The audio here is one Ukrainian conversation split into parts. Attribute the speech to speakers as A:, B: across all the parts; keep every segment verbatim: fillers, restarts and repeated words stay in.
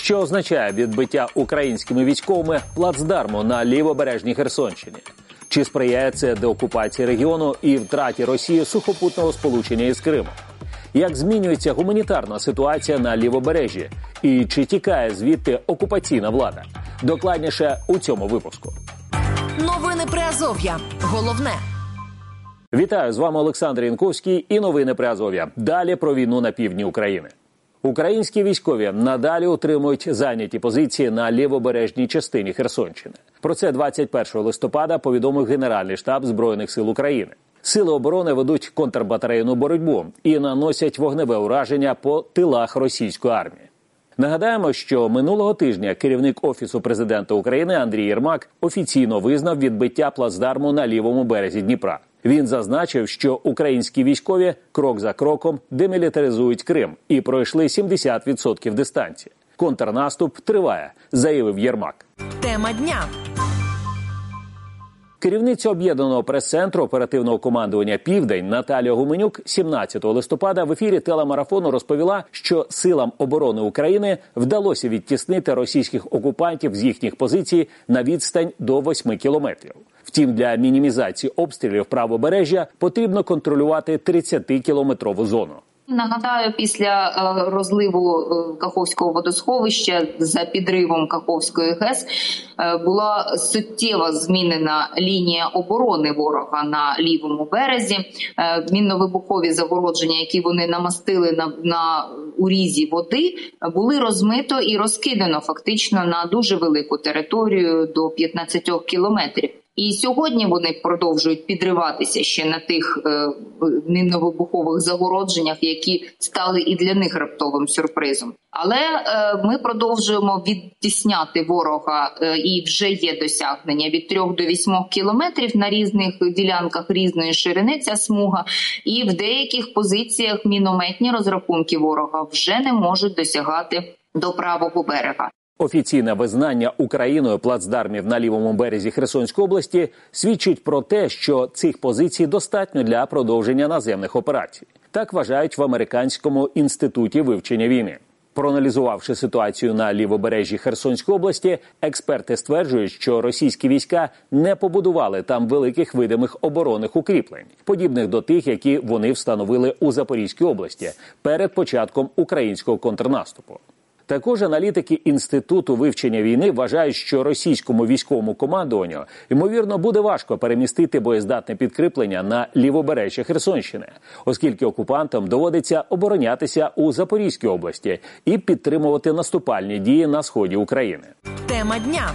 A: Що означає відбиття українськими військовими плацдарму на лівобережній Херсонщині? Чи сприяє це деокупації регіону і втраті Росії сухопутного сполучення із Кримом? Як змінюється гуманітарна ситуація на лівобережжі? І чи тікає звідти окупаційна влада? Докладніше у цьому випуску.
B: Новини Приазов'я. Головне.
A: Вітаю, з вами Олександр Янковський і новини Приазов'я. Далі про війну на півдні України. Українські військові надалі утримують зайняті позиції на лівобережній частині Херсонщини. Про це двадцять першого листопада повідомив Генеральний штаб Збройних сил України. Сили оборони ведуть контрбатарейну боротьбу і наносять вогневе ураження по тилах російської армії. Нагадаємо, що минулого тижня керівник Офісу президента України Андрій Єрмак офіційно визнав відбиття плацдарму на лівому березі Дніпра. Він зазначив, що українські військові крок за кроком демілітаризують Крим і пройшли сімдесят відсотків дистанції. Контрнаступ триває, заявив Єрмак.
B: Тема дня.
A: Керівниця Об'єднаного прес-центру оперативного командування «Південь» Наталія Гуменюк сімнадцятого листопада в ефірі телемарафону розповіла, що силам оборони України вдалося відтіснити російських окупантів з їхніх позицій на відстань до восьми кілометрів. Втім, для мінімізації обстрілів правобережжя потрібно контролювати тридцятикілометрову зону.
C: Нагадаю, після розливу Каховського водосховища за підривом Каховської ГЕС була суттєво змінена лінія оборони ворога на лівому березі. Мінно-вибухові загородження, які вони намастили на, на урізі води, були розмито і розкидано фактично на дуже велику територію до п'ятнадцяти кілометрів. І сьогодні вони продовжують підриватися ще на тих е, мінно-вибухових загородженнях, які стали і для них раптовим сюрпризом. Але е, ми продовжуємо відтісняти ворога, е, і вже є досягнення від трьох до восьми кілометрів на різних ділянках різної ширини ця смуга. І в деяких позиціях мінометні розрахунки ворога вже не можуть досягати до правого берега.
A: Офіційне визнання Україною плацдармів на лівому березі Херсонської області свідчить про те, що цих позицій достатньо для продовження наземних операцій. Так вважають в Американському інституті вивчення війни. Проаналізувавши ситуацію на лівобережжі Херсонської області, експерти стверджують, що російські війська не побудували там великих видимих оборонних укріплень, подібних до тих, які вони встановили у Запорізькій області перед початком українського контрнаступу. Також аналітики Інституту вивчення війни вважають, що російському військовому командуванню, ймовірно, буде важко перемістити боєздатне підкріплення на лівобережжя Херсонщини, оскільки окупантам доводиться оборонятися у Запорізькій області і підтримувати наступальні дії на сході України.
B: Тема дня.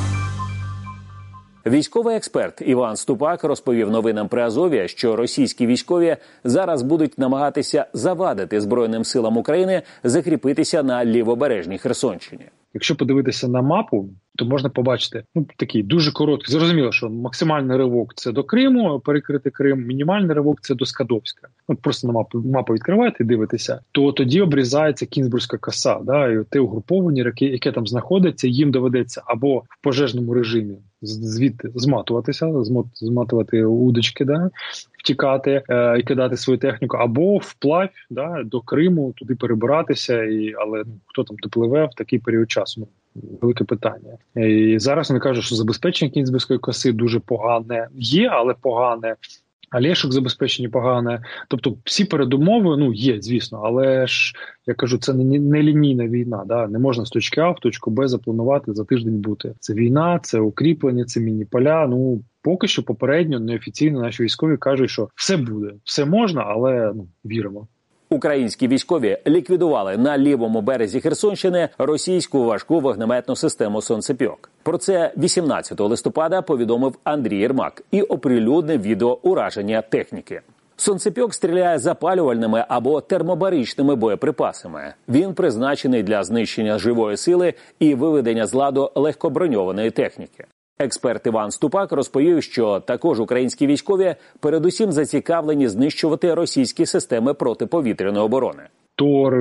A: Військовий експерт Іван Ступак розповів новинам Приазов'я, що російські військові зараз будуть намагатися завадити Збройним силам України закріпитися на лівобережній Херсонщині.
D: Якщо подивитися на мапу, то можна побачити, ну, такий дуже короткий. Зрозуміло, що максимальний ривок – це до Криму, перекрити Крим, мінімальний ривок – це до Скадовська. Ну, просто на мапу, мапу відкриваєте і дивитеся, то тоді обрізається Кінзбурзька коса, да, і те угруповання, яке, яке там знаходиться, їм доведеться або в пожежному режимі звідти зматуватися, зматувати удочки, да, втікати е, і кидати свою техніку, або вплавь, да, до Криму, туди перебиратися, і, але ну, хто там допливе в такий період часу? Велике питання. І зараз вони кажуть, що забезпечення Кінзбурзької коси дуже погане є, але погане. Алешок забезпечення погане. Тобто всі передумови, ну, є, звісно, але ж, я кажу, це не, не лінійна війна, да? Не можна з точки А в точку Б запланувати за тиждень бути. Це війна, це укріплення, це міні-поля, ну, поки що попередньо, неофіційно наші військові кажуть, що все буде, все можна, але, ну, віримо.
A: Українські військові ліквідували на лівому березі Херсонщини російську важку вогнеметну систему «Сонцепьок». Про це вісімнадцятого листопада повідомив Андрій Єрмак і оприлюднив відео ураження техніки. «Сонцепьок» стріляє запалювальними або термобаричними боєприпасами. Він призначений для знищення живої сили і виведення з ладу легкоброньованої техніки. Експерт Іван Ступак розповів, що також українські військові передусім зацікавлені знищувати російські системи протиповітряної оборони.
D: Тори,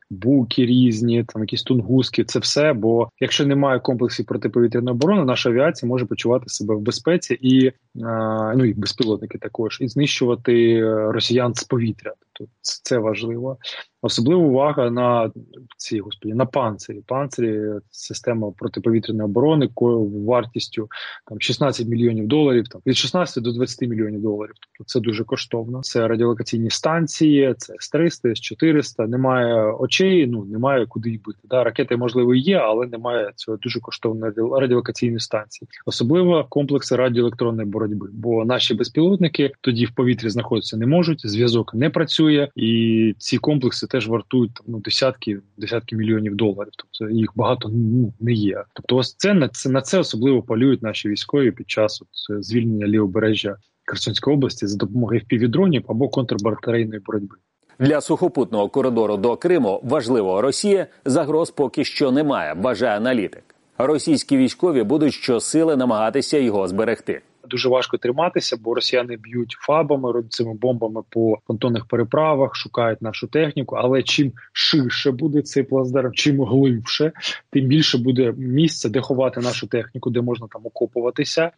D: буки різні, там якісь тунгуски, це все. Бо якщо немає комплексів протиповітряної оборони, наша авіація може почувати себе в безпеці і, ну і безпілотники також, і знищувати росіян з повітря. Тобто це важливо. Особлива увага на ці, господи, на панцирі. Панцирі – система протиповітряної оборони вартістю там шістнадцять мільйонів доларів, там від шістнадцяти до двадцяти мільйонів доларів. Тобто це дуже коштовно. Це радіолокаційні станції, це ес триста, ес чотириста. Немає очей, ну немає куди й бити. Да, ракети можливо є, але немає цього дуже коштовної радіолокаційної станції. Особливо комплекси радіоелектронної боротьби, бо наші безпілотники тоді в повітрі знаходитися не можуть, зв'язок не працює, і ці комплекси теж вартують ну, десятки, десятки мільйонів доларів. Тобто їх багато ну, не є. Тобто ось це на це на це особливо полюють наші військові під час от, звільнення лівобережжя Херсонської області за допомогою еф пі ві-дронів або контрбатарейної боротьби.
A: Для сухопутного коридору до Криму важливо Росія загроз поки що немає, вважає аналітик. Російські військові будуть щосили намагатися його зберегти.
D: Дуже важко триматися, бо росіяни б'ють фабами, цими бомбами по понтонних переправах, шукають нашу техніку. Але чим ширше буде цей плацдарм, чим глибше, тим більше буде місця, де ховати нашу техніку, де можна там окопуватися.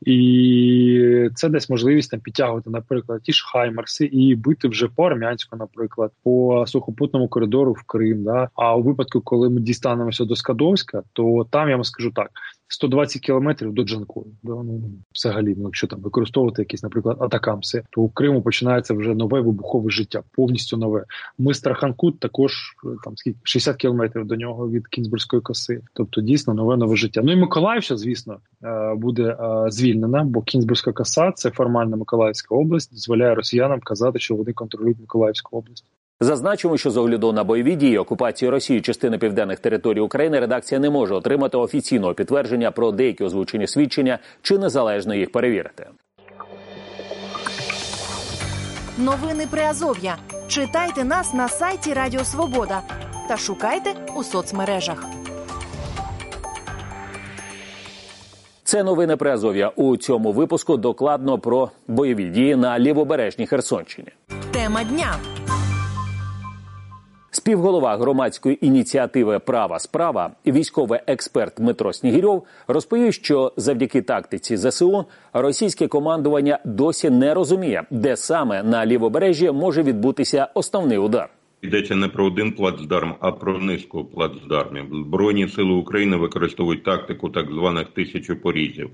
D: І це дасть можливість там підтягувати, наприклад, ті ж хаймерси і бити вже по Армянську, наприклад, по сухопутному коридору в Крим. Да? А у випадку, коли ми дістанемося до Скадовська, то там, я вам скажу так, сто двадцять кілометрів до Джанкою. Да? Ну, взагалі, ну, якщо там використовувати якісь, наприклад, атакамси, то у Криму починається вже нове вибухове життя, повністю нове. Мистра-Ханкут також там скільки шістдесят кілометрів до нього від Кінзбурзької коси. Тобто дійсно нове нове життя. Ну і Миколаївщина, звісно, буде звільнена, бо Кінзбурзька коса – це формальна Миколаївська область, дозволяє росіянам казати, що вони контролюють Миколаївську область.
A: Зазначимо, що з огляду на бойові дії окупації Росії частини південних територій України редакція не може отримати офіційного підтвердження про деякі озвучені свідчення чи незалежно їх перевірити.
B: Новини Приазов'я. Читайте нас на сайті Радіо Свобода та шукайте у соцмережах.
A: Це новини Приазов'я. У цьому випуску докладно про бойові дії на лівобережній Херсонщині.
B: Тема дня.
A: Співголова громадської ініціативи «Права справа» і військовий експерт Дмитро Снігирьов розповів, що завдяки тактиці зе се у російське командування досі не розуміє, де саме на лівобережжі може відбутися основний удар.
E: Йдеться не про один плацдарм, а про низку плацдармів. Збройні сили України використовують тактику так званих тисячопорізів,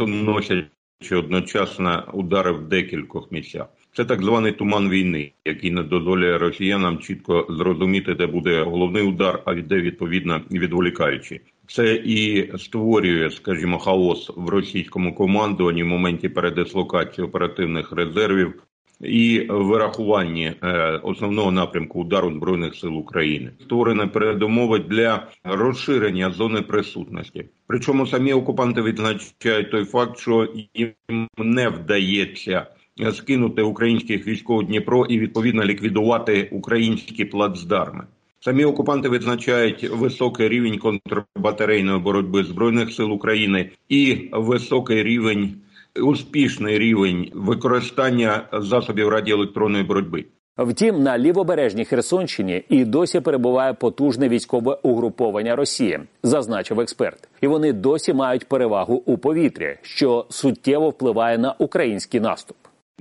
E: наносячи одночасно удари в декількох місцях. Це так званий туман війни, який не дозволяє росіянам чітко зрозуміти, де буде головний удар, а де, відповідно, відволікаючи. Це і створює, скажімо, хаос в російському командуванні в моменті передислокації оперативних резервів і вирахуванні основного напрямку удару Збройних сил України. Створені передумови для розширення зони присутності. Причому самі окупанти відзначають той факт, що їм не вдається скинути українських військ у Дніпро і, відповідно, ліквідувати українські плацдарми. Самі окупанти відзначають високий рівень контрбатарейної боротьби Збройних сил України і високий рівень, успішний рівень використання засобів радіоелектронної боротьби.
A: Втім, на лівобережній Херсонщині і досі перебуває потужне військове угруповання Росії, зазначив експерт. І вони досі мають перевагу у повітрі, що суттєво впливає на український наступ.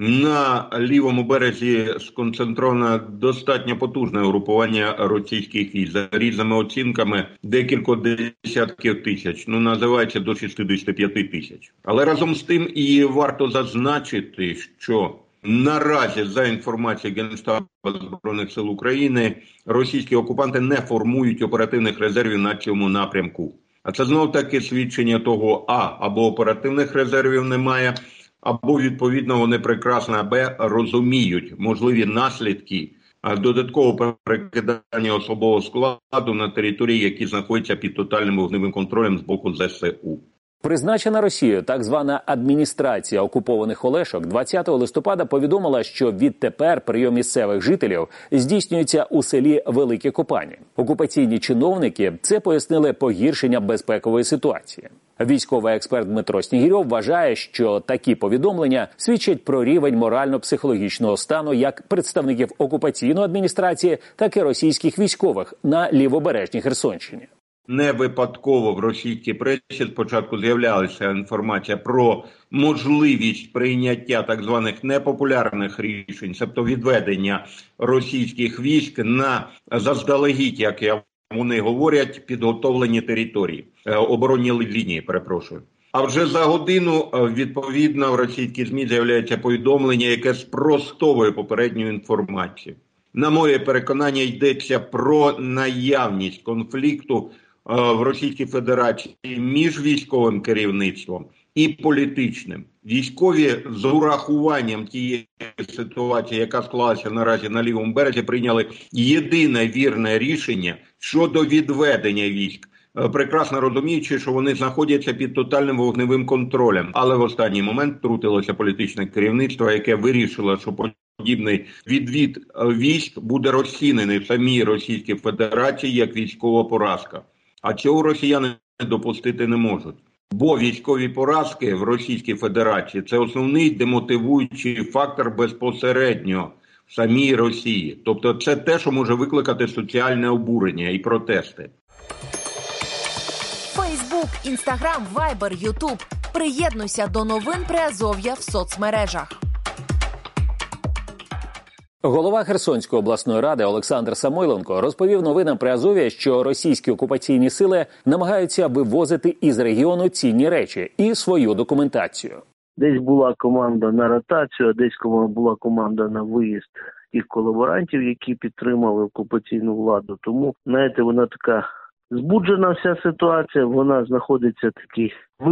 E: На лівому березі сконцентровано достатньо потужне угрупування російських військ. За різними оцінками декілька десятків тисяч, ну називається до шістдесят п'ять тисяч. Але разом з тим і варто зазначити, що наразі, за інформацією Генштабу Збройних сил України, російські окупанти не формують оперативних резервів на цьому напрямку. А це знов-таки свідчення того, а, або оперативних резервів немає, або, відповідно, вони прекрасно б розуміють можливі наслідки додаткового перекидання особового складу на території, які знаходяться під тотальним вогневим контролем з боку зе се у.
A: Призначена Росією так звана адміністрація окупованих Олешок двадцятого листопада повідомила, що відтепер прийом місцевих жителів здійснюється у селі Велике Копані. Окупаційні чиновники це пояснили погіршенням безпекової ситуації. Військовий експерт Дмитро Снігирьов вважає, що такі повідомлення свідчать про рівень морально-психологічного стану як представників окупаційної адміністрації, так і російських військових на лівобережній Херсонщині.
E: Не випадково в російській пресі спочатку з'являлася інформація про можливість прийняття так званих непопулярних рішень, тобто відведення російських військ на заздалегідь, як вони говорять, підготовлені території, оборонні лінії, перепрошую. А вже за годину, відповідно, в російській ЗМІ з'являється повідомлення, яке спростовує попередню інформацію. На моє переконання, йдеться про наявність конфлікту в Російській Федерації між військовим керівництвом і політичним. Військові з урахуванням тієї ситуації, яка склалася наразі на лівому березі, прийняли єдине вірне рішення щодо відведення військ, прекрасно розуміючи, що вони знаходяться під тотальним вогневим контролем. Але в останній момент втрутилося політичне керівництво, яке вирішило, що подібний відвід військ буде розцінений в самій Російській Федерації як військова поразка. А цього росіяни допустити не можуть. Бо військові поразки в Російській Федерації – це основний демотивуючий фактор безпосередньо в самій Росії. Тобто це те, що може викликати соціальне обурення і протести.
B: Фейсбук, Інстаграм, Вайбер, Ютуб. Приєднуйся до новин Приазов'я в соцмережах.
A: Голова Херсонської обласної ради Олександр Самойленко розповів новинам Приазов'я, що російські окупаційні сили намагаються вивозити із регіону цінні речі і свою документацію.
F: Десь була команда на ротацію, а десь була команда на виїзд тих колаборантів, які підтримали окупаційну владу. Тому, знаєте, вона така збуджена вся ситуація, вона знаходиться в такій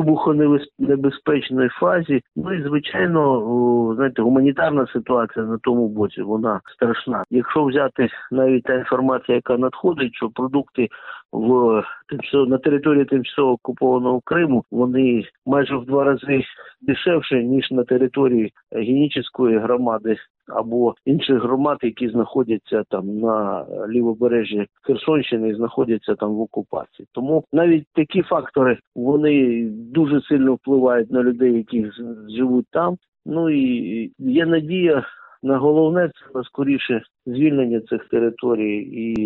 F: вибухонебезпечної фазі. Ну і, звичайно, знаєте, гуманітарна ситуація на тому боці, вона страшна. Якщо взяти навіть та інформація, яка надходить, що продукти в на території тимчасово окупованого Криму, вони майже в два рази дешевше, ніж на території Генічеської громади або інших громад, які знаходяться там на лівобережжі Херсонщини і знаходяться там в окупації. Тому навіть такі фактори, вони дуже сильно впливають на людей, які живуть там. Ну і є надія на головне, це на скоріше звільнення цих територій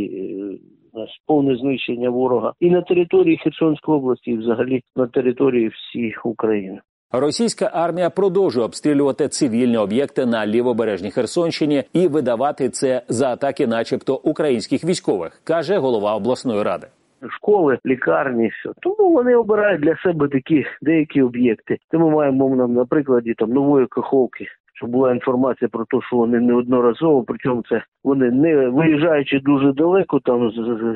F: і повне знищення ворога і на території Херсонської області, і взагалі на території всієї України.
A: Російська армія продовжує обстрілювати цивільні об'єкти на лівобережній Херсонщині і видавати це за атаки начебто українських військових, каже голова обласної ради.
F: Школи, лікарні, все. Тому вони обирають для себе такі деякі об'єкти. Це ми маємо на прикладі там Нової Каховки, щоб була інформація про те, що вони неодноразово, причому це вони не виїжджаючи дуже далеко, там з,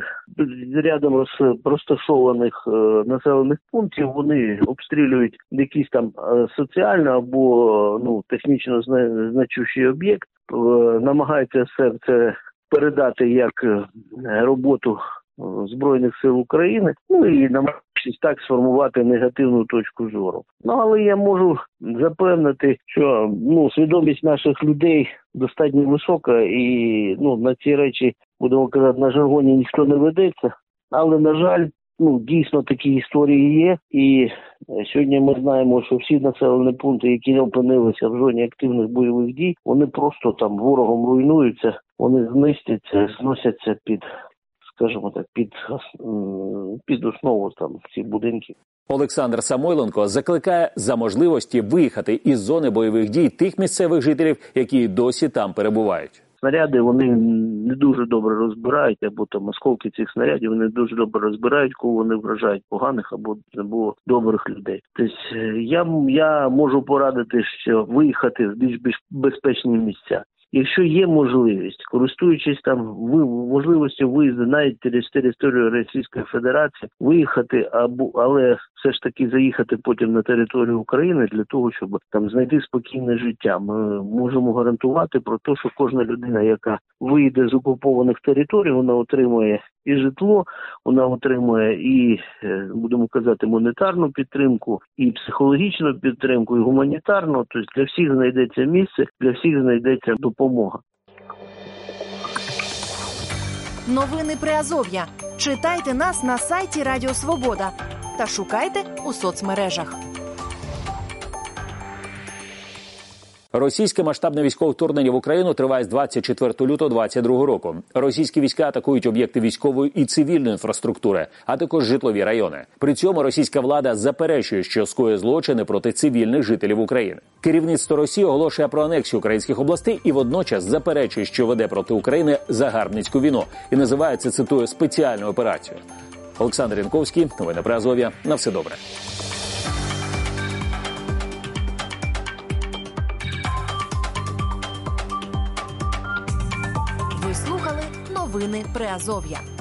F: з рядом з розташованих е, населених пунктів, вони обстрілюють якийсь там е, соціально або ну технічно значущий об'єкт, е, намагаються все це передати як е, роботу Збройних сил України, ну і намагаючись так сформувати негативну точку зору. Ну, але я можу запевнити, що ну свідомість наших людей достатньо висока і ну на ці речі, будемо казати, на жаргоні ніхто не ведеться. Але, на жаль, ну дійсно такі історії є. І сьогодні ми знаємо, що всі населені пункти, які не опинилися в зоні активних бойових дій, вони просто там ворогом руйнуються, вони знищаться, зносяться під, скажімо так, під, під основу там ці будинки.
A: Олександр Самойленко закликає за можливості виїхати із зони бойових дій тих місцевих жителів, які досі там перебувають.
F: Снаряди вони не дуже добре розбирають, або там осколки цих снарядів вони дуже добре розбирають, кого вони вражають, поганих або, або добрих людей. Тобто я, я можу порадити, що виїхати в більш безпечні місця. якщо є можливість, користуючись там можливістю виїзду навіть через територію Російської Федерації, виїхати або але все ж таки заїхати потім на територію України для того, щоб там знайти спокійне життя. Ми можемо гарантувати про те, що кожна людина, яка виїде з окупованих територій, вона отримує і житло, вона отримує і, будемо казати, монетарну підтримку, і психологічну підтримку, і гуманітарну. Тобто для всіх знайдеться місце, для всіх знайдеться допомога.
B: Новини Приазов'я. Читайте нас на сайті Радіо Свобода та шукайте у соцмережах.
A: Російське масштабне військове вторгнення в Україну триває з двадцять четвертого лютого двадцять другого року. Російські війська атакують об'єкти військової і цивільної інфраструктури, а також житлові райони. При цьому російська влада заперечує, що скоює злочини проти цивільних жителів України. Керівництво Росії оголошує про анексію українських областей і водночас заперечує, що веде проти України загарбницьку війну і називає це, цитую, спеціальною операцією. Олександр Янковський, новини Приазов'я. На все добре.
B: Ви слухали новини Приазов'я.